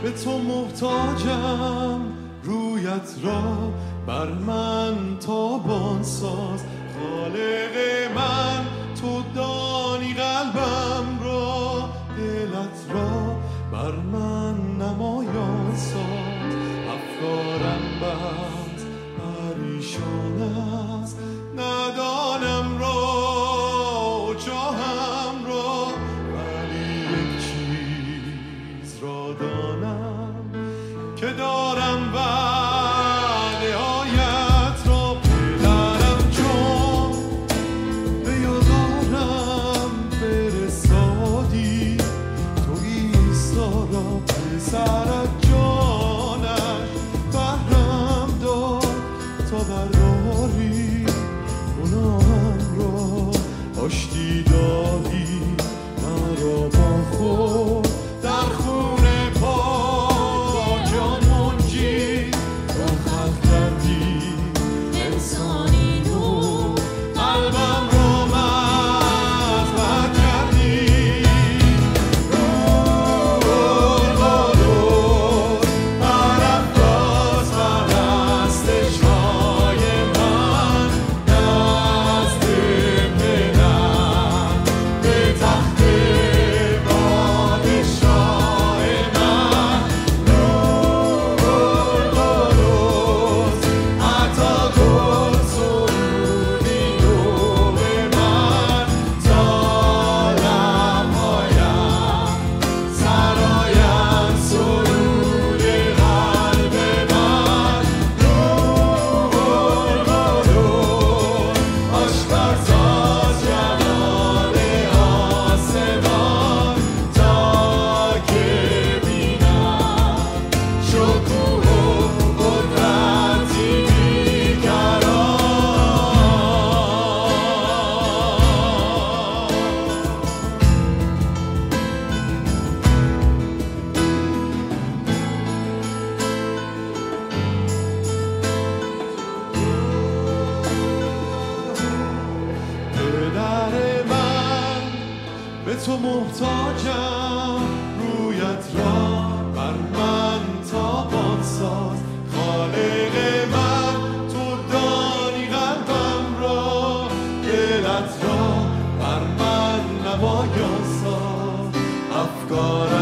به تو محتاجم، رویت را بر من تابان ساز. خالق من تو دانی قلبم را، دلت را بر من نمایان ساز. افکارم بس پریشان است، ندانم را جاهم را، ولی یک چیز را دانم که دارم وعده هایت را. پدرم چون به یادارم فرستادی، تو عیسی را پسرت جانش بهرم داد تا برداری گناهم را. آشتی دادی مرا با خود در خون پاک منجی. تو خلق کردی انسانی نور، قلبم را مذبح کردی. روح القدس برافراز پرستش های من نزد پدر، به تخت پادشاه من. روح القدس عطا کن سرودی نو به من، تا لبهایم سراید سرود قلب من. روح القدس آشکارساز جمال آسمان، تا که بینم شکوه و قدرتی بیکران. پدر من به تو محتاجم، رویت را بر من تابان ساز. خالق من تو دانی قلبم را، دلت را بر من نمایان ساز. افکارم